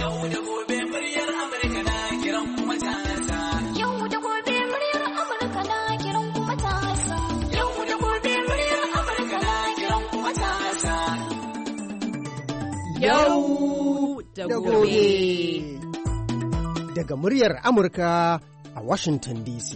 Yau da gobe muryar Amurka na kiran matasa. Yau da gobe muryar Amurka na kiran matasa. Yau da gobe muryar Amurka na kiran matasa. Yau da gobe. Daga muryar Amurka a Washington DC.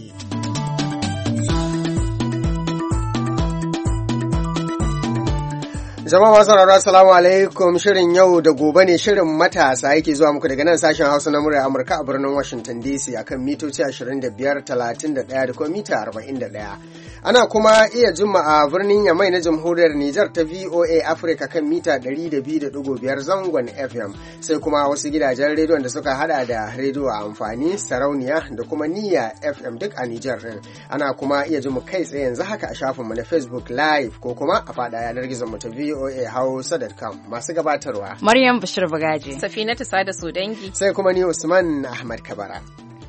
Jama'a masu sauraro assalamu alaikum, shirin yau da gobe ne, shirin matasa yake zuwa muku daga nan sashen Hausa na muryar Amurka a birnin Washington DC akan mitoci 25, 31 da kuma mita 41. Ana kuma iya jima a birnin Yamai na Jamhuriyar Nijar ta VOA Africa kan mita 102.5 zangon FM, sai kuma wasu gidajen rediyon da suka hada da rediyo a amfani, sarauniya da kuma niyya FM duk a Nijar din. Ana kuma iya jima kai tsaye yanzu haka a shafinmu na Facebook Live ko kuma a fada yanar gizon mu ta VOA Hausa.com. Masu gabatarwa Maryam Bashir Bagaji, Safinatu Sada Sodangi, sai kuma ni Usman Ahmad Kabara.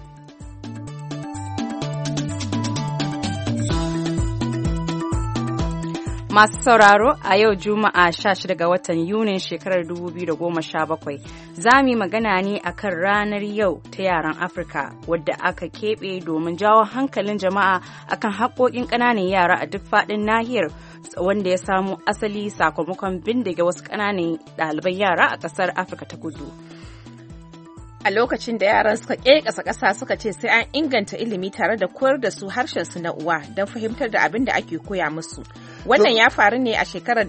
Masu sauraro, a yau Juma'a 16 ga watan Yunin shekarar 2017 za mu yi magana ne akan ranar yau ta yaran Afirka wadda aka keɓe domin jawo hankalin jama'a akan haƙoƙin ƙananan yara a duk faɗin nahiyar, wanda ya samu asali sakamakon bindige wasu ƙananan ɗaliban yara a ƙasar Afirka ta Kudu. a lokacin da yaran suka ƙeƙasa ƙasa suka ce sai an inganta ilimi tare da koyar da su harshen su na uwa don fahimtar da abin da ake koya musu. Wannan ya faru ne a shekarar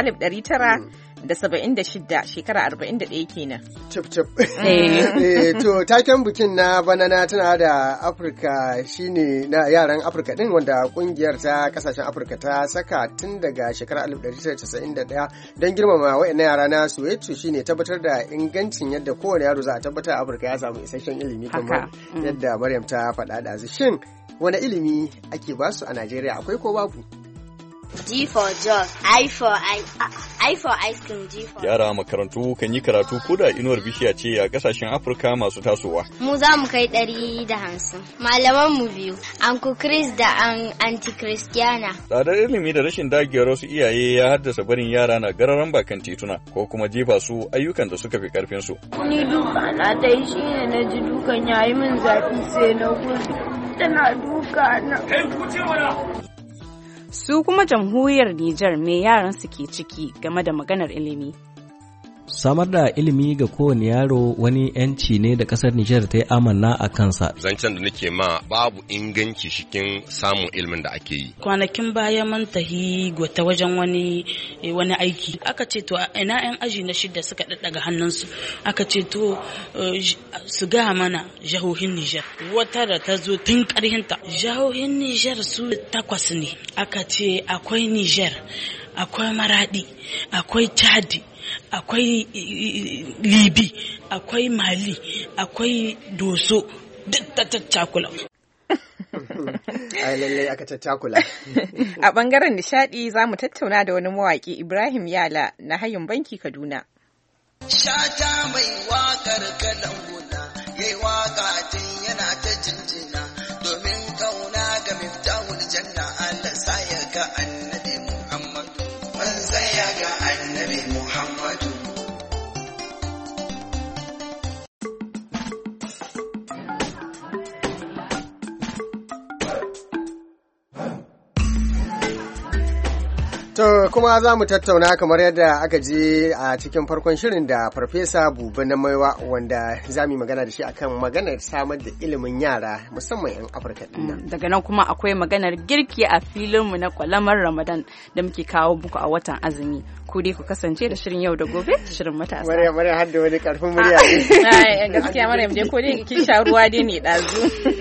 1976, shekara 41 kenan. Cip. To taken bikin na bana na tana da Afirka shine na yaran Afirka din, wanda kungiyar ta kasashen Afirka ta saka tun daga shekarar 1991 don girmama wayannan yara na Soweto, shine tabbatar da ingancin yadda kowane yaro za a tabbata Afirka ya samu isasshen ilimi kamar yadda Maryam ta faɗa da shin wani ilimi ake basu a Najeriya, akwai ko babu? G for jug, I for ice cream, G for... Yara makarantu kan yi karatu ko da inuwar bishiya ce a kasashen Afirka masu tasowa. Mu za mu kai 150. Malaman mu biyu, Uncle Chris da Auntie Christiana. Tsadar ilimi da rashin dagewar wasu iyaye ya haddasa barin yara na gararan bakan tituna ko kuma jefa su ayyukan da suka fi karfin su. Ni duka na ta yi shine na ji dukan yayi min zafi sai na gudu. Tana duka na. Su kuma jamhuriyar Nijar me yaran su ke ciki game da maganar ilimi. Samar da ilimi ga kowane yaro wani 'yanci ne da ƙasar Nijar ta yi amanna a kansa. Zancen da nake ma babu inganci cikin samun ilimin da ake yi. Kwanakin baya mun tahi gwata wajen wani aiki. Aka ce to ina 'yan aji na 6 suka daddaga hannunsu. Aka ce to su ga mana jahohin Nijar. Wata da ta zo tun ƙarhinta. Jahohin Nijar su 8 ne. Aka ce akwai Nijar, akwai Maradi, akwai Chadi, akwai Libi, akwai Mali, akwai Doso, duk ta tattakula. Ai lallai aka tattakula. A bangaren nishadi za mu tattauna da wani mawaki, Ibrahim Yala na Hayin Banki Kaduna. Shata mai wakar kalanguna yayi waka tun yana ta jinjina domin kauna ga miftahul janna, Allah sa ya ga annabi Muhammadu, man ya ga annabi Muhammadu. To kuma za mu tattauna kamar yadda aka je a cikin farkon shirin da Farfesa Buba na Maiwa, wanda za mu yi magana da shi akan maganar samar da ilimin yara musamman 'yan Afirka din nan. Daga nan kuma akwai maganar girki a filinmu na kwalamar Ramadan da muke kawo muku a watan azumi. Ku dai ku kasance da shirin yau da gobe, shirin matasa. Maryam har da wani karfin murya ne. Gaskiya Maryam dai ko dai kin sha ruwa dai ne dazu.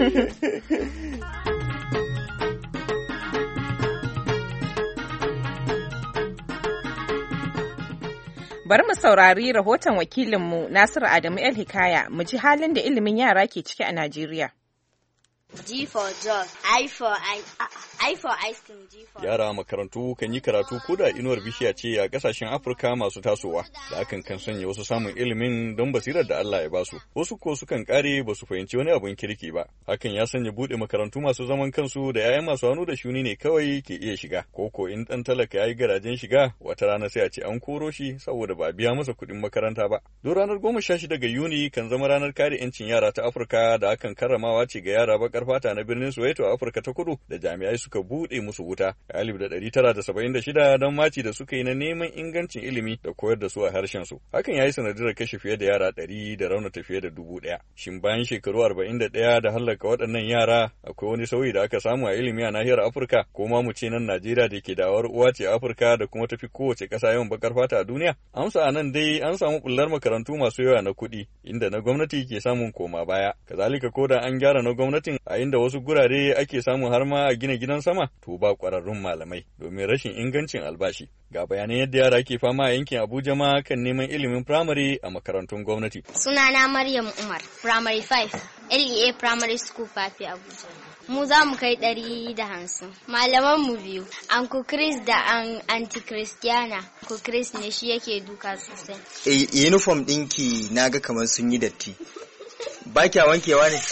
Bari mu saurari rahoton wakilinmu Nasiru Adamu El Hikaya mu ji halin da ilimin yara ke ciki a Najeriya. G for joy, I for ice cream, G for... Yara a makarantu kan yi karatu ko da inuwar bishiya ce a ƙasashen Afirka masu tasowa, da hakan kan sanya wasu samun ilimin don basirar da Allah ya basu. Wasu ko sukan kare ba su fahimci wani abun kirki ba. Hakan ya sanya buɗe makarantu masu zaman kansu da 'ya'yan masu hannu da shuni ne kawai ke iya shiga. Ko in ɗan talaka ya yi garajen shiga, wata rana sai a ce an koro shi saboda ba a biya masa kuɗin makaranta ba. Don ranar 16 ga Yuni kan zama ranar kare 'yancin yara ta Afirka da akan karramawa ce ga yara baƙar fata na birnin Soweto a Afirka ta Kudu da jami'ai suka buɗe musu wuta a 1976 don maci da suka yi na neman ingancin ilimi da koyar da su a harshen su. Hakan ya yi sanadiyar kashe fiye da yara 100 da raunata fiye da 1000. Shin bayan shekaru 41 da hallaka waɗannan yara akwai wani sauyi da aka samu a ilimi a nahiyar Afirka ko ma mu ce nan Najeriya da ke dawar uwa ce Afirka da kuma tafi kowace ƙasa yawan baƙar fata a duniya? Amsa a nan dai an samu bullar makarantu masu yawa na kuɗi inda na gwamnati ke samun koma baya. Kazalika ko da an gyara na gwamnatin a inda wasu gurare ake samun har ma a gina gidan sama to ba ƙwararrun malamai domin rashin ingancin albashi. Ga bayanan yadda yara ke fama a yankin Abuja ma kan neman ilimin firamare a makarantun gwamnati. Sunana Maryam Umar, Primary 5, LEA Primary School Fafi Abuja. Mu za mu kai 150. Malaman mu biyu, Uncle Chris da Auntie Christiana. Uncle Chris ne shi yake duka sosai. Uniform ɗinki naga kamar sun yi datti. Ba kya wankewa ne?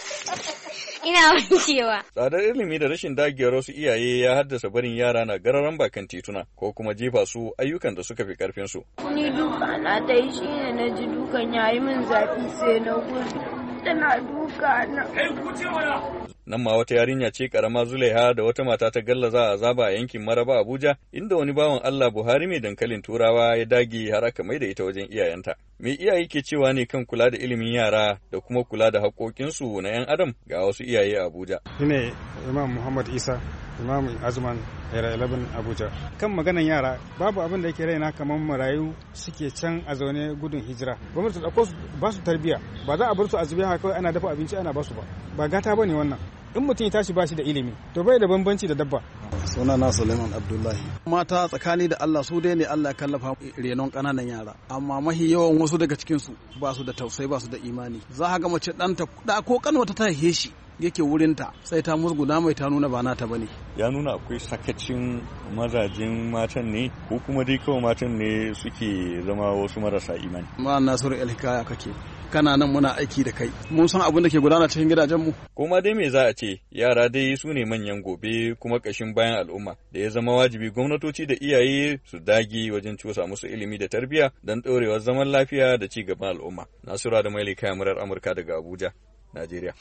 Ina wankewa. Tsadar ilimi da rashin dagewar wasu iyaye ya haddasa barin yara na gararan bakan tituna ko kuma jefa su ayyukan da suka fi karfin su. Ni duka na dai shi ne na ji dukan yayi min zafi sai na gudu. Tana duka na. Nan ma wata yarinya ce karama Zulaiha da wata mata ta gallaza azaba a yankin Maraba Abuja inda wani bawan Allah Buhari mai dankalin Turawa ya dage har aka mai da ita wajen iyayenta. Me iyaye ke cewa ne kan kula da ilimin yara da kuma kula da haƙoƙinsu na 'yan adam ga wasu iyaye a Abuja. Shine Imam Muhammad Isa, Imam Azman Era 11 Abuja. Kan maganan yara babu abin da yake raina kamar marayu suke can a zaune gudun hijira. Gwamnati ta ɗauko su ba su tarbiyya, ba za a bar su a zube haka kawai ana dafa abinci ana ba su ba. Ba gata bane wannan. In mutum ya tashi ba shi da ilimi to bai da bambanci da dabba. Sunana Suleiman Abdullahi. Mata tsakani da Allah su dai ne Allah ya kallafa renon ƙananan yara, amma mahi yawan wasu daga cikin su ba su da tausayi ba su da imani. Za ka ga mace ɗanta da ko kanwata ta haife shi yake wurinta sai ta musguna mai ta nuna ba nata bane. Ya nuna akwai sakacin mazajin matan ne ko kuma dai kawai matan ne suke zama wasu marasa imani. Ma Nasiru Elhikaya kake. Kana nan muna aiki da kai. Mun san abin da ke gudana cikin gidajenmu. Kuma dai me za a ce, yara dai su ne manyan gobe kuma ƙashin bayan al'umma da ya zama wajibi gwamnatoci da iyaye su dage wajen cusa musu ilimi da tarbiyya don ɗorewar zaman lafiya da ci gaban al'umma. Nasura da Maili Kaya murar Amurka daga Abuja, Najeriya.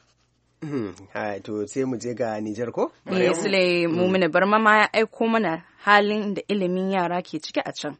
To sai mu je ga Nijar ko? Sule Mumina Barma ma ya aiko mana halin da ilimin yara ke ciki a can.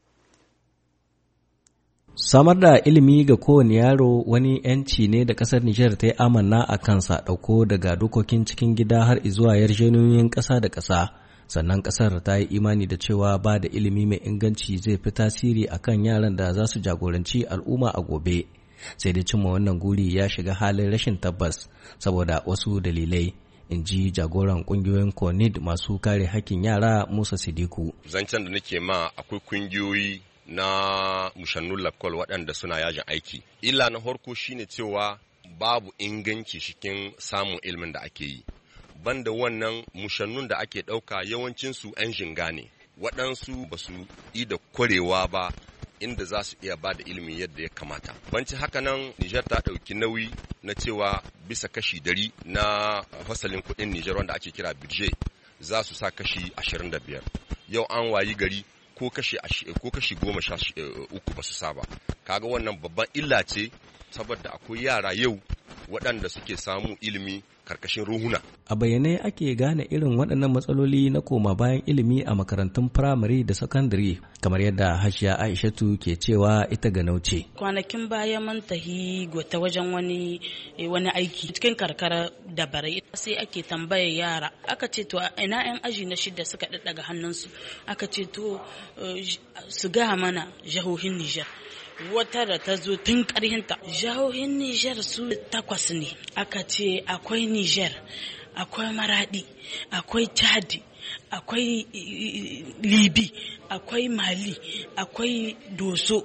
Samar da ilimi ga kowane yaro wani 'yanci ne da ƙasar Nijar ta yi amanna a kansa ɗauko daga dokokin cikin gida har zuwa yarjejeniyoyin ƙasa da ƙasa. Sannan ƙasar ta yi imani da cewa ba da ilimi mai inganci zai fi tasiri a kan yaran da za su jagoranci al'umma a gobe. Sai dai cimma wannan guri ya shiga halin rashin tabbas saboda wasu dalilai. In ji jagoran ƙungiyoyin CONID masu kare hakkin yara Musa Sidiku. Zancen da nake ma akwai ƙungiyoyi na mushannun lakwal waɗanda suna yajin aiki. Illa na harko shine cewa babu inganci cikin samun ilimin da ake yi. Banda wannan mushannun da ake ɗauka yawancinsu 'yan jinga ne, waɗansu ba su yi da kwarewa ba inda za su iya ba da ilimi yadda ya kamata. Banci haka nan Nijar ta ɗauki nauyi na cewa bisa kashi 100 na fasalin kuɗin Nijar wanda ake kira budget za su sa kashi 25. Yau an wayi gari ko kashi 13 ba su saba. Kaga wannan babban illa ce saboda akwai yara yau waɗanda suke samu ilimi karkashin ruhuna. A bayyane ake gane irin waɗannan matsaloli na koma bayan ilimi a makarantun firamare da sakandare kamar yadda Hajiya Aishatu ke cewa ita ga nauce. Kwanakin baya mun tahi ta wajen wani aiki cikin karkara da barai sai ake tambayar yara aka ce to ina 'yan aji na 6 suka daddaga hannunsu aka ce to su ga mana jahohin Nijar. Wata da ta zo tun ƙarhinta jihohin Nijar su 8 ne aka ce akwai Nijar akwai Maradi akwai Chadi akwai Libi akwai Mali akwai Doso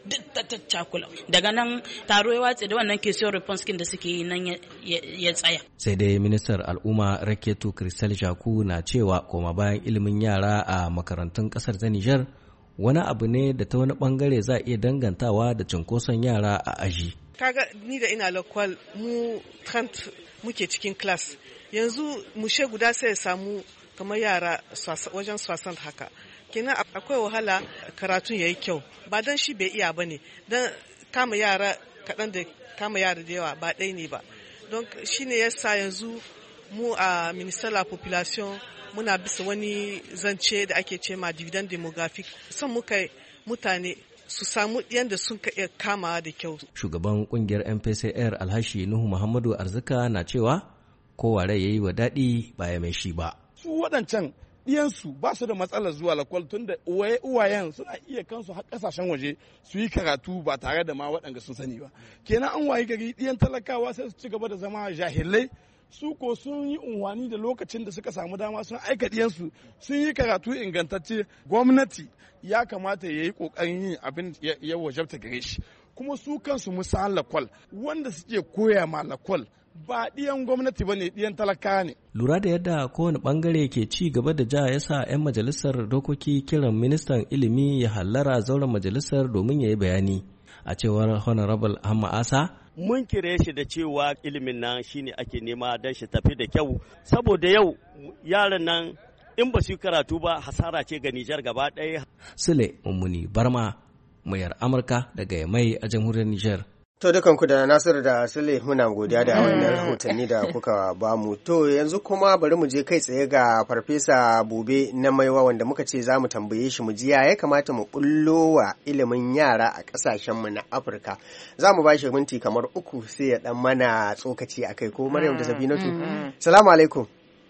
duk ta cakula daga nan taro ya watse da wannan question response kin da suke yi nan ya tsaya. Sai dai ministar al'umma Raketu Kristal Jaku na cewa koma bayan ilimin yara a makarantun kasar ta Nijar wani abu ne da ta wani bangare za a iya dangantawa da cunkoson yara a aji. Kaga ni da ina lakwal mu 30 muke cikin class yanzu mushe guda sai ya samu kamar yara wajen 60 haka. Kenan akwai wahala karatun yayi kyau ba dan shi bai iya bane dan kama yara kaɗan da kama yara da yawa ba ɗaya ne ba don shi ne yasa yanzu mu a minister la population muna bisa wani zance da ake ce ma dividend demographic son muka mutane su samu yadda sun iya kama da kyau. Shugaban kungiyar MPCR Alhashi Nuhu Muhammadu Arzika na cewa kowa rai yayi wa daɗi baya mai shi ba. Su waɗancan ɗiyansu ba su da matsalar zuwa lakwal tun da uwayen suna iya kansu har ƙasashen waje su yi karatu ba tare da ma waɗanda sun sani ba. Kenan an wayi gari ɗiyan talakawa sai su ci gaba da zama jahilai su ko sun yi unwani da lokacin da suka samu dama sun aika ɗiyansu sun yi karatu ingantacce. Gwamnati ya kamata ya yi ƙoƙarin yin abin ya wajabta gare shi kuma su kansu musa lakwal wanda suke koya ma lakwal ba ɗiyan gwamnati ba ne ɗiyan talaka ne. Lura da yadda kowane ɓangare ke ci gaba da ja ya sa 'yan majalisar dokoki kiran ministan ilimi ya hallara zauren majalisar domin ya yi bayani. A cewar Honorable Hamma Asa, mun kire shi da cewa ilimin nan shine ake nema don shi tafi da kyau saboda yau yaran nan in ba su yi karatu ba hasara ce ga Nijar gaba ɗaya. Sule Mummuni Barma, muryar Amurka daga Yamai a jamhuriyar Nijar. To dukanku da Nasiru da Sule muna godiya da wannan rahotanni da kuka bamu. To yanzu kuma bari mu je kai tsaye ga Farfesa Bube na Maiwa wanda muka ce za mu tambaye shi mu ji ya kamata mu bullo wa ilimin yara a ƙasashenmu na Afirka. Za mu ba shi minti kamar 3 sai ya dan mana tsokaci a kai ko Maryam da Safinatu. Salamu alaikum.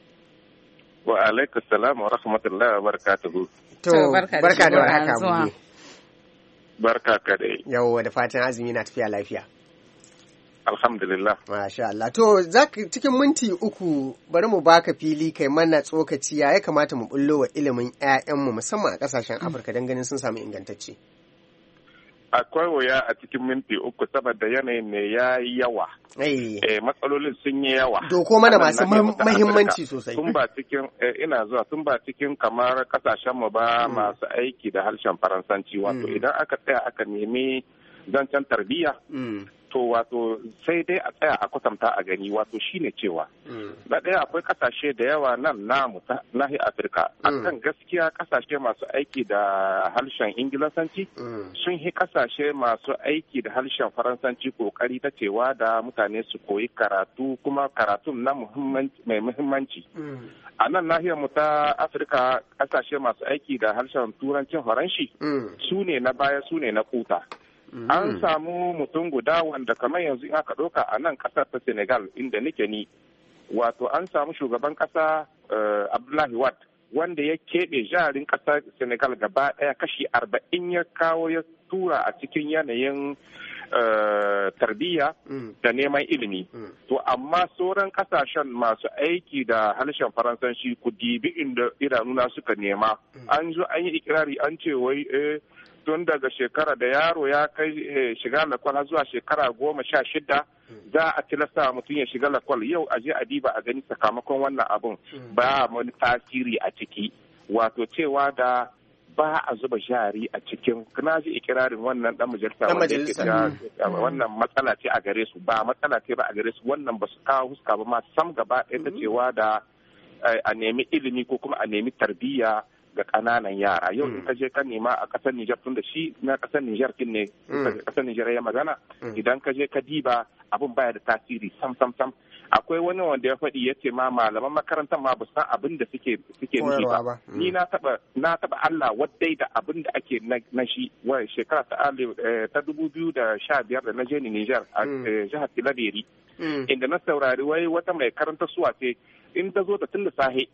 Wa alaikum salam wa rahmatullahi wa barakatuhu. To barka da warhaka Bube. Barka ka dai. Yawwa da fatan azumi na tafiya lafiya. Alhamdulillah. Masha Allah. To cikin minti 3 bari mu baka fili kai mana tsokaci ya kamata mu bullo wa ilimin 'ya'yanmu musamman a kasashen Afirka don ganin sun samu ingantacce. Akwai wuya a cikin minti 3 saboda yanayin ne ya yi yawa. Matsalolin sun yi yawa. Doko mana masu mahimmanci sosai. Tun ba cikin tun ba cikin kamar kasashen mu ba masu aiki da harshen Faransanci wato idan aka tsaya aka nemi zancen tarbiyya. To wato sai dai a tsaya a kwatanta a gani wato shine cewa na ɗaya akwai kasashe da yawa nan namu ta nahiyar Afirka akan gaskiya kasashe masu aiki da harshen Ingilisanci sun yi kasashe masu aiki da harshen Faransanci kokari ta cewa da mutane su koyi karatu kuma karatun na mai muhimmanci. A nan nahiyar mu ta Afirka kasashe masu aiki da harshen Turancin Faranshi su ne na baya su ne na kuta. An samu mutum guda wanda kamar yanzu aka ɗauka a nan ƙasar ta Senegal inda nake ni wato an samu shugaban ƙasa Abdullahi Wade wanda ya keɓe jarin ƙasar Senegal gaba ɗaya kashi 40 ya kawo ya tura a cikin yanayin tarbiyya da neman ilimi. To amma sauran kasashen masu aiki da harshen Faransanci ku dibi inda idanuna suka nema. An zo an yi ikirari an ce wai tun daga shekara da yaro ya kai shiga lakwal zuwa shekara 16 za a tilasta mutum ya shiga lakwal. Yau a je a diba a gani sakamakon wannan abun ba wani tasiri a ciki. Wato cewa da ba a zuba jari a cikin na ji ikirarin wannan dan majalisa wannan matsala ce a gare su ba matsala ce ba a gare su wannan ba su kawo huska ba ma sam gaba ɗaya ta cewa da a nemi ilimi ko kuma a nemi tarbiyya ga ƙananan yara. Yau in ka je ka nema a ƙasar Nijar tun da shi na ƙasar Nijar kin ne ƙasar Nijar ya magana idan ka je ka diba abun baya da tasiri sam. Akwai wani wanda ya faɗi ya ce ma malaman makarantar ma ba san abin da suke nufi ba. Ni na taba Allah wadai da abin da ake na shi wai shekara ta 2015 da na je Nijar a jihar Tilaberi inda na saurari wai wata mai karanta suwa ce in ta zo da tun da sahe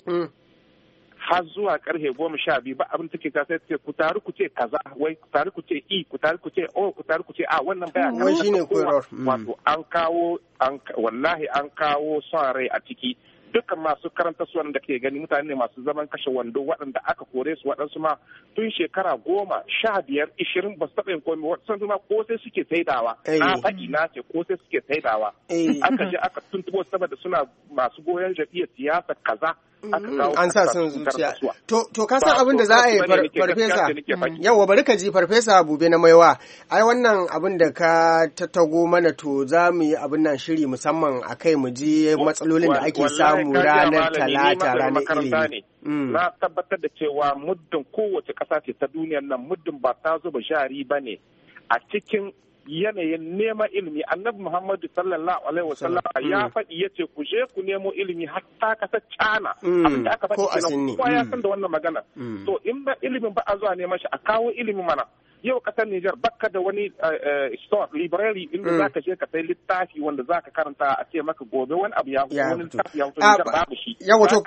har zuwa karfe 12 ba abin take ta sai ce ku taru ku ce kaza wai ku taru ku ce ku taru ku ce ku taru ku ce wannan baya shine koyarwa wato an kawo wallahi an kawo son rai a ciki dukkan masu karanta su wanda ke gani mutane ne masu zaman kashe wando waɗanda aka kore su waɗansu ma tun shekara 10, 15, 20 ba su taɓa yin komai waɗansu ma ko sai suke saidawa na faɗi na ce ko sai suke saidawa aka je aka tuntubo saboda suna masu goyon jam'iyyar siyasa kaza an sa son zuciya to ka san abin da za a yi farfesa yawa bari ka ji farfesa Bube na Maiwa ai wannan abin da ka tattago mana to za mu yi abin nan shiri musamman a kai mu ji matsalolin da ake samu ranar talata ranar ilimi na tabbatar da cewa muddin kowace ƙasa ce ta duniyar nan muddin ba ta zuba jari ba ne a cikin yanayin neman ilimi. Annabi Muhammadu sallallahu alaihi wasallam ya faɗi ya ce ku je ku nemo ilimi hatta kasar China abin da aka faɗi kenan kowa ya san da wannan magana. To in ba ilimin ba a zuwa neman shi a kawo ilimi mana. Yau kasar Nijar baka da wani store library inda zaka je ka sai littafi wanda zaka karanta a ce maka gobe wani abu ya wani littafi ya Nijar babu shi. Yawa to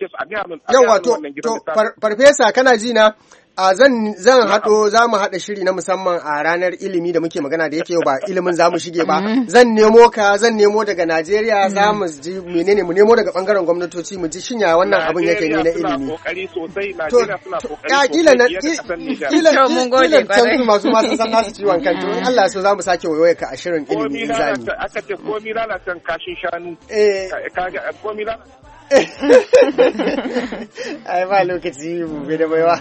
to farfesa kana ji na zan haɗo za mu haɗa shiri na musamman a ranar ilimi da muke magana da yake ba ilimin za mu shige ba zan nemo daga Najeriya za mu ji menene mu nemo daga bangaren gwamnatoci mu ji shinya wannan abin yake ne na ilimi to kila can masu masu san nasu ciwon kan to Allah so za mu sake wayoya ka a shirin ilimi in zani aka ce komi lalacin kashin shanu kaga komi ai ba lokaci mu bai da baiwa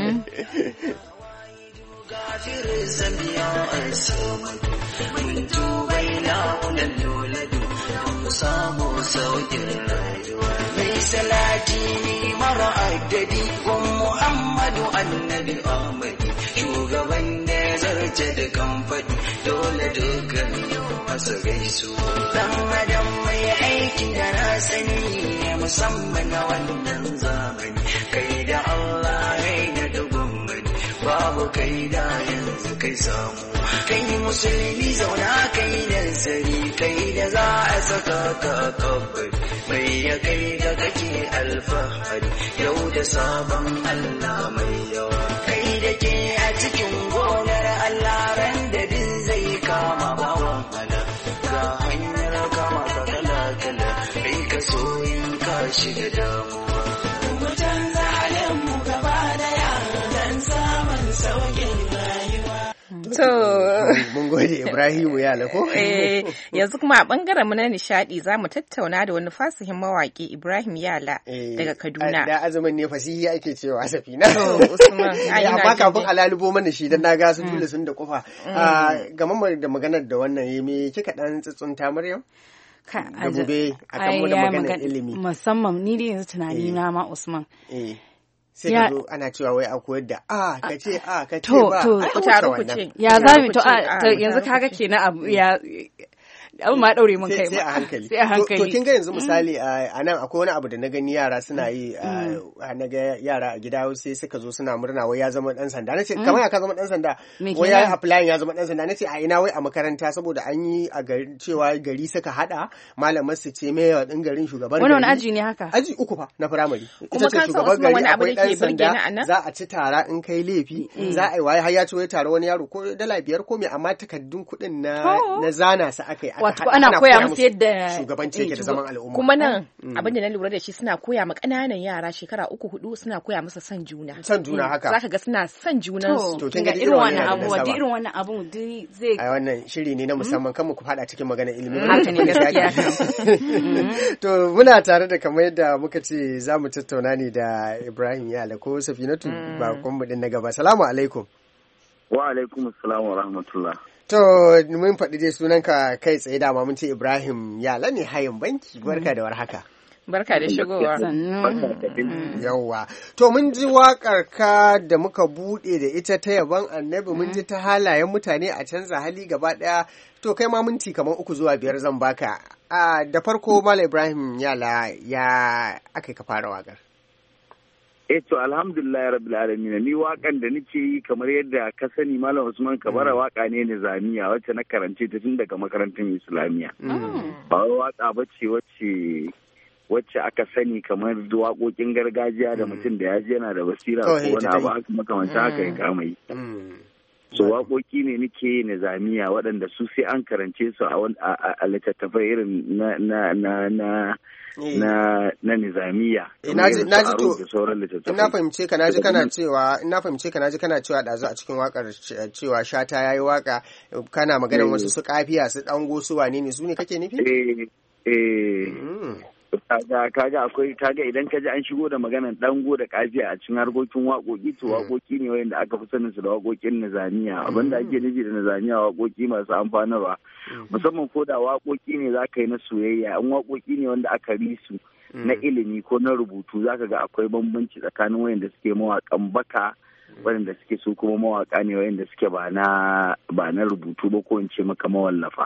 mai salati ne mara addadi gun Muhammadu annabi Ahmadi shugaban da ya zarce da kamfani dole dukkan masa gaisu dan adam mai aikin da na sani musamman na wannan zamani kai da Allah rai da dubun mani babu kai da yanzu kai samu kai musulmi zauna kai nazari kai da za a saka ka kabari mai ya kai da kake alfahari yau da sabon Allah mai yawa kai da ke a cikin gonar Allah ran da din zai kama bawan Allah ga hanyar kama ka kala-kala kai ka soyin ka shiga damuwa mu canza halin mu gaba daya dan samun saukin rayuwa. To mun gode Ibrahimu ya lako. Yanzu kuma a bangaren mu na nishadi za mu tattauna da wani fasihin mawaki Ibrahim Yala daga Kaduna. Da azumin ne fasihi ake cewa Safina. Usman amma kafin alalubo mana shi dan naga sun tula sun da kofa. Game da maganar da wannan yi me kika dan tsuntsunta Maryam? Da gobe akan mu da maganar ilimi. Musamman ni da yanzu tunani na ma Usman. Sai ka zo ana cewa wai a koyar da ka ce ka ce ba ku taru ku ce ya zabi to yanzu kaga kenan abu ya abu ma daure mun kai sai a hankali to kin ga yanzu misali a nan akwai wani abu da na gani yara suna yi na ga yara a gida sai suka zo suna murna wai ya zama dan sanda nace kamar ya ka zama dan sanda wai ya apply ya zama dan sanda nace a ina wai a makaranta saboda an yi a gari cewa gari suka hada malamar su ce mayor din garin shugaban gari wannan aji ne haka aji 3 fa na primary ita ce shugaban gari akwai dan sanda za a ci tara in kai laifi za a yi waye har ya ci wai tara wani yaro ko $5 ko me amma takaddun kuɗin na zana su akai wato ana koya musu yadda shugabanci yake da zaman al'umma kuma nan abin da na lura da shi suna koya ma ƙananan yara shekara 3-4 suna koya musu son juna haka zaka ga suna son junan su to kin ga irin wannan abu irin wannan abu zai ai wannan shiri ne na musamman kan mu ku fada cikin magana ilimi haka ne gaskiya to muna tare da kamar yadda muka ce za mu tattauna ne da Ibrahim Yala ko Safinatu ba kun mu din na gaba assalamu alaikum wa alaikum assalam wa rahmatullah. To, mun faɗi dai sunanka kai tsaye dama mun ce Ibrahim Yala ne hayin banki, barka da warhaka. Barka da shigowa. Yawwa. To, mun ji waƙar ka da muka buɗe da ita ta yaban annabi, mun ji ta halayen mutane a canza hali gaba ɗaya. To, kai ma minti kamar 3 zuwa 5 zan baka. Da farko, Malam Ibrahim Yala ya aka ka fara waƙar. To alhamdulillah rabbil alamin ni wakan da nake yi kamar yadda ka sani Malam Usman Kabara waka ne nizamiya wacce na karance ta tun daga makarantar Islamiya. Ba waka bace wacce aka sani kamar waƙoƙin gargajiya da mutum da ya ji yana da basira ko wani abu haka makamanta haka ya kama yi. so waƙoƙi ne nake nizamiya waɗanda su sai an karance su a littattafai irin na nizamiya. Na fahimce ka naji kana cewa ɗazu a cikin wakar cewa Shata yayi waka kana maganar wasu su kafiya su dango su wane ne su ne kake nufi? Kaga idan kaji an shigo da maganar dango da kafiya a cikin harkokin waƙoƙi to waƙoƙi ne wanda aka fi sanin su da waƙoƙin nizamiya abinda ake nufi da nizamiya waƙoƙi masu amfanarwa musamman ko da waƙoƙi ne za ka yi na soyayya an waƙoƙi ne wanda aka ri su na ilimi ko na rubutu za ka ga akwai bambanci tsakanin wayanda suke mawaƙan baka waɗanda suke su kuma mawaƙa ne waɗanda suke ba na rubutu ba ko in ce maka mawallafa.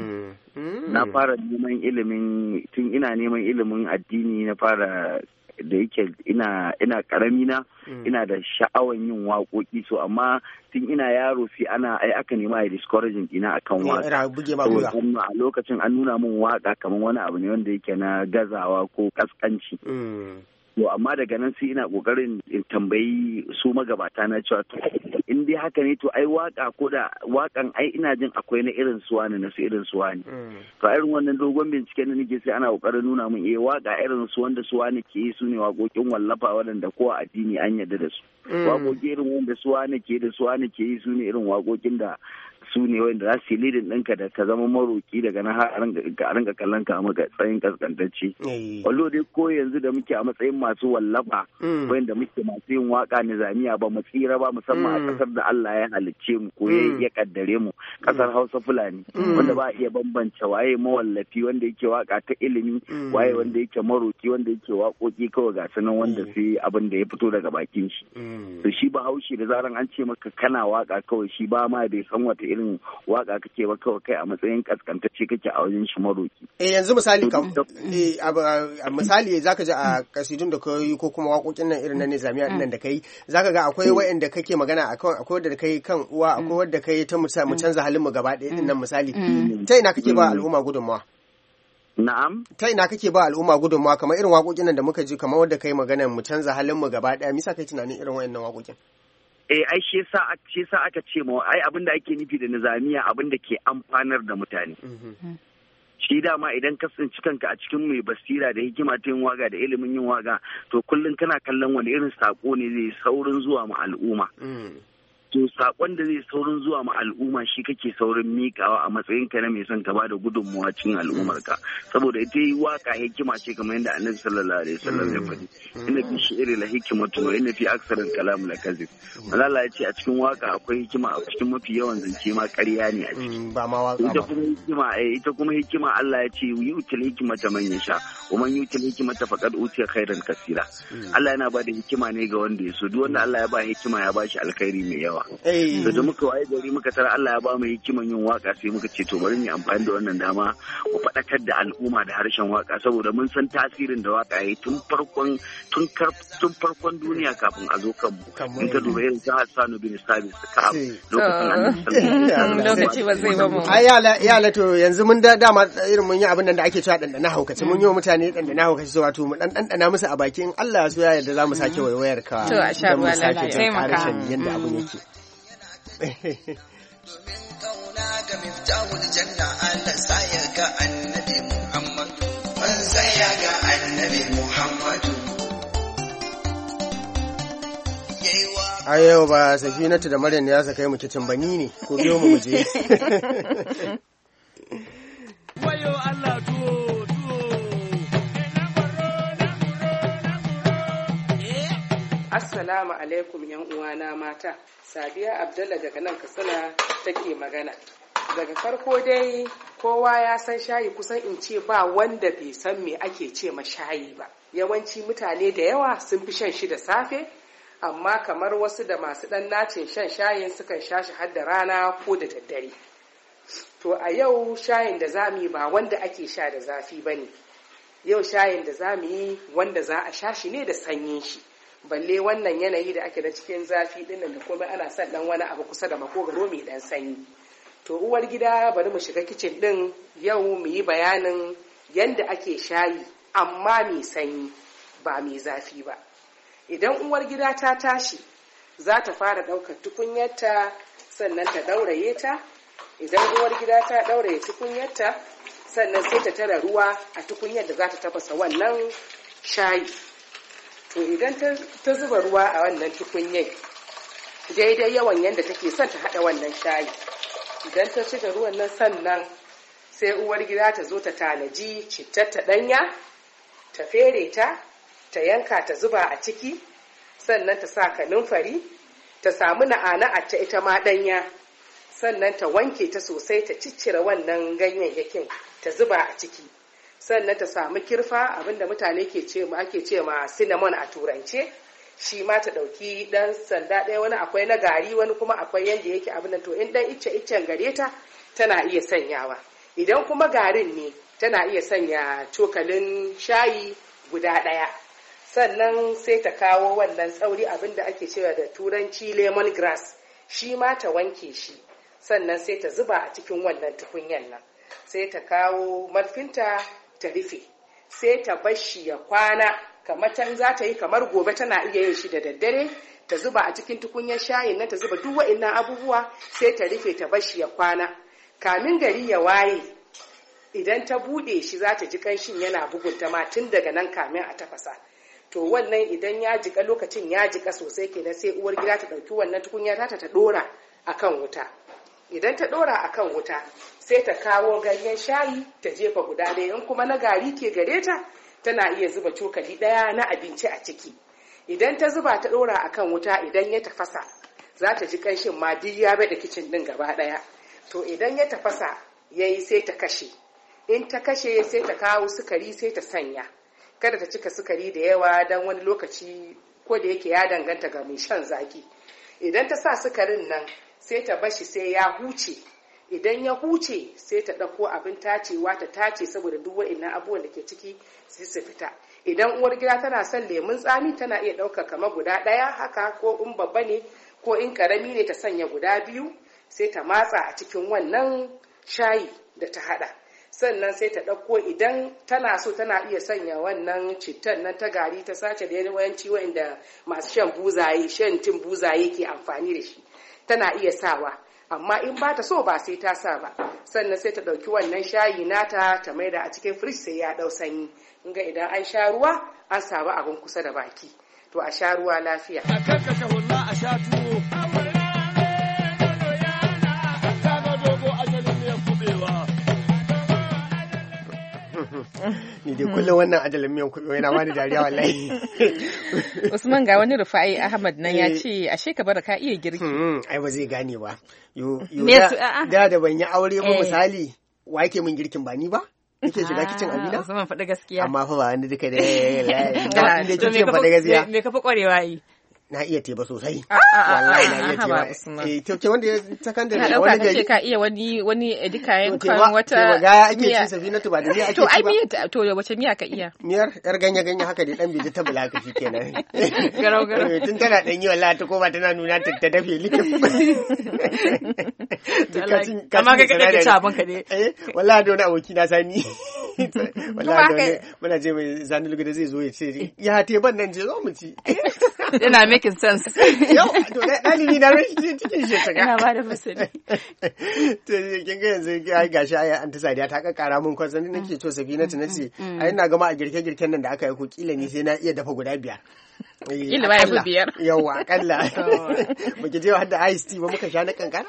Na fara neman ilimin tun ina neman ilimin addini na fara da yake ina karami na ina da sha'awan yin waƙoƙi so amma tun ina yaro sai aka nema a discouraging ina akan waka a lokacin an nuna min waka kamar wani abu ne wanda yake na gazawa ko kaskanci. To amma daga nan sai ina kokarin in tambayi su magabata na cewa in dai haka ne to ai waka ko da wakan ai ina jin akwai na irin suwa ne na su irin suwa ne. To a irin wannan dogon binciken da nake sai ana kokarin nuna min waka irin su wanda suwa ne ke yi su ne waƙoƙin wallafa waɗanda ko a addini an yarda da su. Waƙoƙi irin wanda suwa ne ke da suwa ne ke yi su ne irin waƙoƙin da su ne wanda za su yi lidin ɗinka da ka zama maroki daga na har a rinka kallon ka a matsayin kaskantacce. Wallo dai ko yanzu da muke a matsayin masu wallafa wanda muke masu yin waka nizamiya ba mu tsira ba musamman a kasar da Allah ya halicce mu ko ya kaddare mu kasar Hausa Fulani wanda ba a iya bambance waye mawallafi wanda yake waka ta ilimi waye wanda yake maroki wanda yake waƙoƙi kawai ga sanan wanda sai abin da ya fito daga bakin shi. To shi Bahaushe da zaran an ce maka kana waka kawai shi ba ma bai san wata irin waka kake ba kawai kai a matsayin kaskantacce kake a wajen shi maroki. Yanzu misali misali zaka ji a kasidun da kai ko kuma waƙoƙin nan irin na nizamiya din nan da kai zaka ga akwai wa'anda kake magana akwai wanda kai kan uwa akwai wanda kai ta mu canza halin mu gaba ɗaya din nan misali ta ina kake ba al'umma gudunmawa? Na'am. Ta ina kake ba al'umma gudunmawa kamar irin waƙoƙin nan da muka ji kamar wanda kai magana mu canza halin mu gaba ɗaya misa kai tunanin irin wayannan waƙoƙin? Ai shi yasa aka ce ma ai abin da ake nufi da nizamiya abin da ke amfanar da mutane. Shi dama idan ka tsinci kanka a cikin mai basira da hikima ta yin waga da ilimin yin waga to kullum kana kallon wani irin sako ne zai saurin zuwa ma al'umma. To sakon da zai saurin zuwa ma al'umma shi kake saurin mikawa a matsayin ka na mai son ka bada gudunmuwa cikin al'ummarka saboda ita yi waka hikima ce kamar yadda Annabi sallallahu alaihi wasallam ya faɗi inna fi shi'ri la hikmatu wa inna fi aksaril kalam la kazib. Allah ya ce a cikin waka akwai hikima a cikin mafi yawan zance ma ƙarya ne a ciki. Ba ma waka ba. Ita kuma hikima Allah ya ce yutil hikmata man yasha wa man yutil hikmata faqad utiya khairan kaseera. Allah yana ba da hikima ne ga wanda ya so duk wanda Allah ya ba hikima ya ba shi alkhairi mai yawa. Da muka waye gari muka tara Allah ya ba mu hikiman yin waka sai muka ce to bari mu amfani da wannan dama mu faɗakar da al'umma da harshen waka saboda mun san tasirin da waka yayi tun farkon duniya kafin a zo kanmu in ka duba irin ta Hassan bin Sabit ka lokaci ba zai ba mu ai yala to yanzu mun dama irin mun yi abin nan da ake cewa dandana haukace mun yi wa mutane dandana haukace wato mu dandana musu a bakin Allah so ya yarda zamu sake waiwayar ka to a sha ruwa lafiya taimaka yanda abin yake domin kauna ga miftahul janna Allah saya ga annabi Muhammadu man saya ga annabi Muhammadu a yau ba Safinatu da Maryam ya saka mu kicin bani ne ko biyo mu je wayo Allah tuwo Assalamu alaikum yan uwana mata. Sadiya Abdullah daga nan Katsina take magana. Daga farko dai kowa ya san shayi kusan in ce ba wanda bai san me ake ce ma shayi ba. Yawanci mutane da yawa sun fi shan shi da safe, amma kamar wasu da masu ɗan nacin shan shayin sukan sha shi har da rana ko da daddare. To a yau shayin da za mu yi ba wanda ake sha da zafi ba ne. Yau shayin da za mu yi wanda za a sha shi ne da sanyin shi. Balle wannan yanayi da ake da cikin zafi dinnan da komai ana son dan wani abu kusa da makogaro mai dan sanyi. To uwar gida bari mu shiga kicin din yau mu yi bayanin yanda ake shayi amma mai sanyi ba mai zafi ba. Idan uwar gida ta tashi za ta fara daukar tukunyarta sannan ta ɗauraye ta. Idan uwar gida ta ɗauraye tukunyarta, sannan sai ta tara ruwa a tukunyar da za ta tafasa wannan shayi. To idan ta zuba ruwa a wannan tukunyar daidai yawan yadda take son ta haɗa wannan shayi, idan ta ci da ruwan nan sannan sai uwar gida ta zo ta tanaji cittar ta ɗanya, ta fere ta yanka ta zuba a ciki, sannan ta sa kanunfari, ta samu na'ana'a ta ita ma ɗanya, sannan ta wanke ta sosai, ta ciccire wannan ganyayyakin ta zuba a ciki, sannan ta samu kirfa, abinda mutane ake ce ma cinnamon a turance, shi ma ta ɗauki ɗan sanda ɗaya, wani akwai na gari, wani kuma akwai yanda yake abin nan. To in ɗan iccen gare ta tana iya sanyawa, idan kuma garin ne tana iya sanya cokalin shayi guda ɗaya. Sannan sai ta kawo wannan tsauri, abinda ake cewa da turanci lemon grass, shi ma ta wanke shi, sannan sai ta zuba a cikin wannan tukunyan nan, sai ta kawo marfinta ta rufe, sai ta bar shi ya kwana, kamar can za ta yi kamar gobe tana iya yin shi da daddare, ta zuba a cikin tukunyar shayin nan, ta zuba duk wa'innan abubuwa, sai ta rufe ta bar shi ya kwana. Kamin gari ya waye, idan ta bude shi za ta ji kanshin yana bugunta ma tun daga nan kamin a tafasa. To wannan idan ya jika, lokacin ya jika sosai kenan, sai uwar gida ta ɗauki wannan tukunya ta ɗora akan wuta. Idan ta ɗora akan wuta, sai ta kawo ganyen shayi ta jefa guda ɗaya, in kuma na gari ke gare ta tana iya zuba cokali ɗaya na abinci a ciki. Idan ta zuba ta ɗora akan wuta, idan ya tafasa za ta ji ƙanshin ma duk ya bada kicin ɗin gaba ɗaya. To idan ya tafasa yayi, sai ta kashe. In ta kashe sai ta kawo sukari sai ta sanya. Kada ta cika sukari da yawa, don wani lokaci ko da yake ya danganta ga mai shan zaki. Idan ta sa sukarin nan sai ta bashi sai ya huce. Idan ya huce sai ta ɗauko abin tacewa ta tace, saboda duk wa'innan abubuwan da ke ciki sai su fita. Idan uwar gida tana son lemun tsami, tana iya ɗauka kamar guda ɗaya haka, ko in babba ne ko in ƙarami ne ta sanya guda 2, sai ta matsa a cikin wannan shayi da ta haɗa. Sannan sai ta ɗauko, idan tana so tana iya sanya wannan cittan nan ta gari ta sace da yawanci wa'inda masu shan tin buzaye ke amfani da shi, tana iya sawa. Amma in ba ta so ba sai ta sa ba. Sannan sai ta ɗauki wannan shayi nata ta maida a cikin firij sai ya ɗau sanyi. Inga idan an sha ruwa an samu abin kusa da baki, to a sha ruwa lafiya. A karkashe hulla a sha tuwo. Ni dai kullum wannan ajalin miyan kuɓewa yana bani dariya wallahi. Usman, ga wani Rufai Ahmad nan ya ce ashe ka bar ka iya girki. Ai ba zai gane ba. Da ban yi aure ba misali, wa yake min girkin ba ni ba? Nake shiga kicin abina? Usman faɗi gaskiya. Amma fa ba wani duka da kicin faɗi gaskiya. Me ka fi ƙwarewa yi? Na iya teba sosai. Wallahi na iya teba. To wanda ya sakandare a wani gari. Ka iya wani edikayen kan wata miya. Ga ake cin Safinatu ba da miya ake ci ba. To ai miya, to wace miya ka iya? Miyar yar ganye haka dai dan biji ta bulaka kenan. Garau. Tun tana dan yi wallahi ta koma tana nuna ta dafe likif. Amma ka kake ci abin ka ne. Wallahi da wani aboki na Sani. Wallahi muna je mai Sani Lugude zai zo ya ce ya teban nan je zo mu ci. Yana making sense. Yau, to ɗalibi na rashin cikin shi shiga. Ina ba da fasali. To, kin ga yanzu gashi an ta Sadiya ta kakkara mun kwasan nake to Safinatu nace, ai ina gama a girke-girken nan da aka yi ko kila ni sai na iya dafa guda 5. Kila ba ya fi 5. Yawwa, akalla. Muke je har da ice tea ba muka sha na kankara.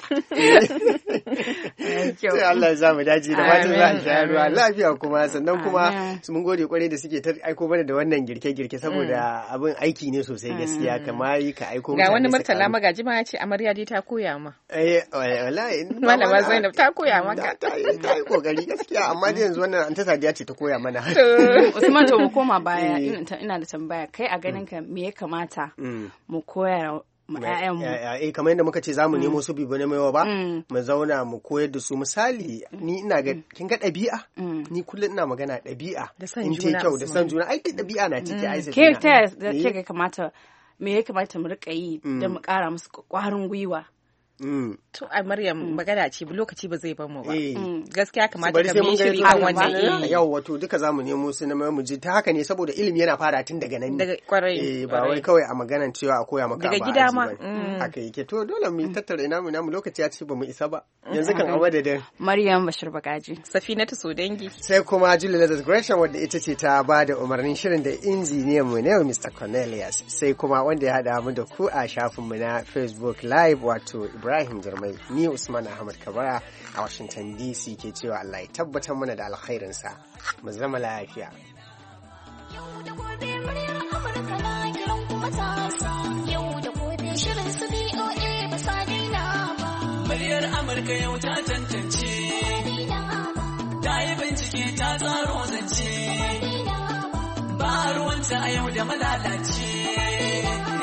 Sai Allah ya sa mu dace da fatan za a sha ruwa lafiya kuma, sannan kuma mun gode kwarai da suke ta aiko mana da wannan girke-girke, saboda abin aiki ne sosai gaskiya, kamar ka aiko ga wani Murtala Magaji ma ya ce amarya dai ta koya ma. Wallahi Malama Zainab ta koya maka. Ta yi kokari gaskiya, amma dai yanzu wannan an ta Sadiya ce ta koya mana. Usman, to mu koma baya, ina da tambaya, kai a ganin ka me ya kamata mu koya ƴaƴanmu? Kamar yadda muka ce zamu nemo su bibu na maiwa ba, mu zauna mu koyar da su. Misali, ni ina ga kin ga ɗabi'a, ni kullum ina magana ɗabi'a in ta kyau da san juna, ai ɗabi'a na ciki ai sai ke ta ke kamata me ya kamata mu rika yi da mu ƙara musu ƙwarin gwiwa To a Maryam magana ce lokaci ba zai bamu ba. Gaskiya kamata ka bi shiri kan wannan. Yau wato duka zamu nemo su na mu ji ta haka ne saboda ilimi yana fara tun daga nan. Daga kwarai. Ba wai kawai a maganan cewa a koya maka ba. Daga gida ma. Haka yake to dole mu tattara ina mu lokaci ya ce ba mu isa ba. Yanzu kan a madadin Maryam Bashir Bagaji, Safinatu Sodangi, sai kuma Julie Lazarus Gresham wadda ita ce ta ba da umarnin shirin da injiniyan mu ne Mr. Cornelius, sai kuma wanda ya hada mu da ku a shafin mu na Facebook Live wato Ibrahim Jarmai, ni Usman Ahmad Kabara a Washington DC ke cewa Allah ya tabbatar mana da alkhairinsa. Mu zama lafiya. Yau da gobe muryar Amurka na kiran kuma ta yau da gobe shirin su BOA ba sa daina ba. Muryar Amurka yau ta tantance, ta yi bincike ta tsaro zance, ba ruwanta a yau da malalace.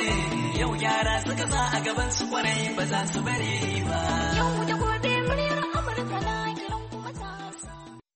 Yau gyara suka sa a gaban su kwarai ba za su bare ba. Yau da gobe muryar